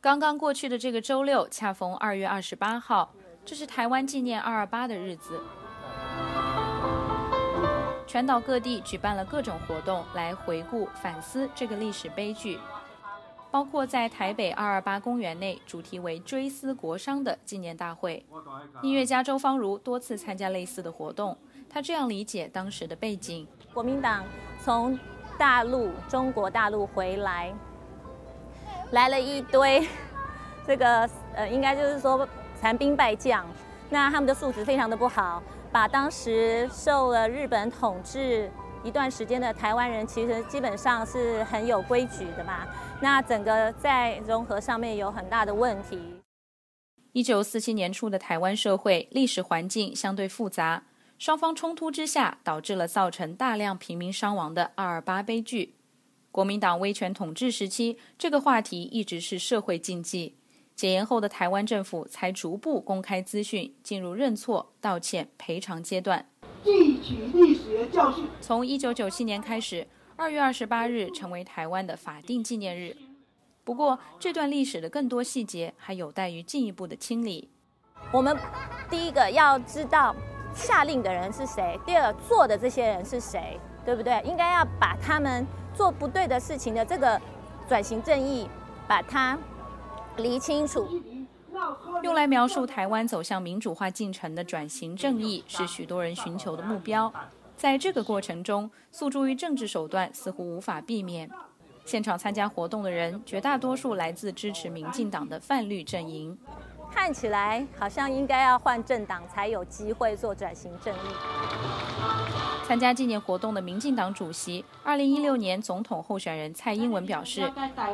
刚刚过去的这个周六，恰逢2月28号，这是台湾纪念228的日子。全岛各地举办了各种活动来回顾、反思这个历史悲剧，包括在台北228公园内主题为追思国殇的纪念大会。音乐家周芳如多次参加类似的活动，他这样理解当时的背景： 国民党从中国大陆回来了一堆这个应该就是说残兵败将，那他们的素质非常的不好，把当时受了日本统治一段时间的台湾人，其实基本上是很有规矩的嘛。那整个在融合上面有很大的问题。 1947年初的台湾社会历史环境相对复杂，双方冲突之下，导致了造成大量平民伤亡的228悲剧。国民党威权统治时期，这个话题一直是社会禁忌。解严后的台湾政府才逐步公开资讯，进入认错、道歉、赔偿阶段。 汲取历史的教训。 从1997年开始，2月28日成为台湾的法定纪念日。不过，这段历史的更多细节还有待于进一步的清理。 我们第一个要知道下令的人是谁，第二做的这些人是谁，对不对？应该要把他们做不对的事情的这个转型正义，把它理清楚。 用来描述台湾走向民主化进程的转型正义，是许多人寻求的目标。在这个过程中，诉诸于政治手段似乎无法避免。现场参加活动的人，绝大多数来自支持民进党的泛绿阵营。 看起来好像应该要换政党才有机会做转型正义。 参加纪念活动的民进党主席、2016年总统候选人蔡英文表示，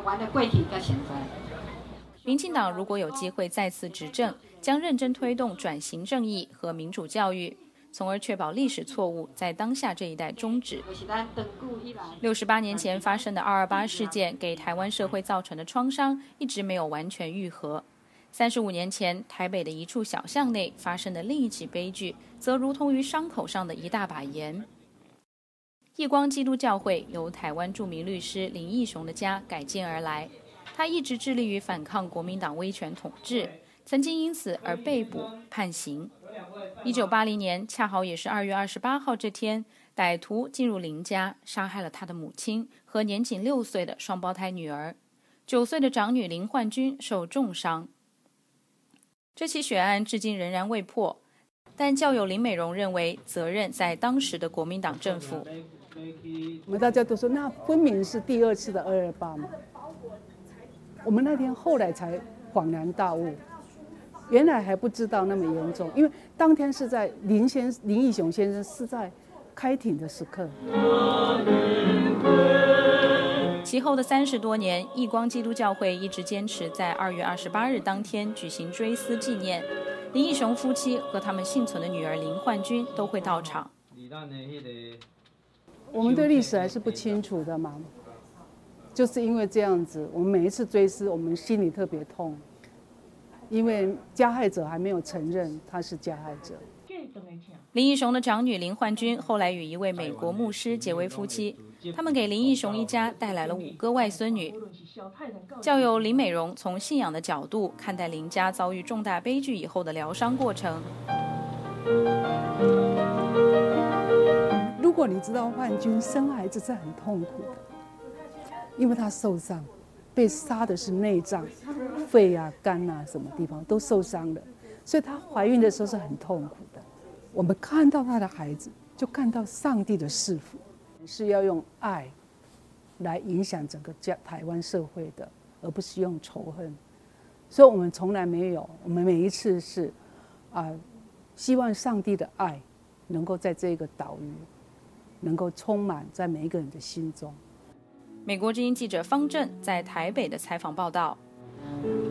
民进党如果有机会再次执政，将认真推动转型正义和民主教育，从而确保历史错误在当下这一代终止。68年前发生的228事件给台湾社会造成的创伤一直没有完全愈合。35年前，台北的一处小巷内发生的另一起悲剧，则如同于伤口上的一大把盐。义光基督教会由台湾著名律师林义雄的家改建而来，他一直致力于反抗国民党威权统治，曾经因此而被捕判刑。1980年，恰好也是2月28号这天，歹徒进入林家，杀害了他的母亲和年仅6岁的双胞胎女儿，9岁的长女林焕君受重伤。这起血案至今仍然未破，但教友林美容认为责任在当时的国民党政府。 我们大家都说，那分明是第二次的228嘛。我们那天后来才恍然大悟，原来还不知道那么严重，因为当天是在林义雄先生是在开庭的时刻。 其后的30多年，义光基督教会一直坚持在2月28日当天举行追思纪念。林义雄夫妻和他们幸存的女儿林焕君都会到场。 我们对历史还是不清楚的嘛，就是因为这样子，我们每一次追思，我们心里特别痛，因为加害者还没有承认他是加害者。 林义雄的长女林焕君后来与一位美国牧师结为夫妻，他们给林义雄一家带来了5个外孙女。教友林美容从信仰的角度看待林家遭遇重大悲剧以后的疗伤过程。 如果你知道焕君生孩子是很痛苦的，因为她受伤，被杀的是内脏、肺啊、肝啊什么地方都受伤了，所以她怀孕的时候是很痛苦的。我们看到她的孩子，就看到上帝的赐福，是要用爱来影响整个台湾社会的，而不是用仇恨。所以我们从来没有，我们每一次是希望上帝的爱能够在这个岛屿能够充满在每一个人的心中。 美国之音记者方正在台北的采访报道。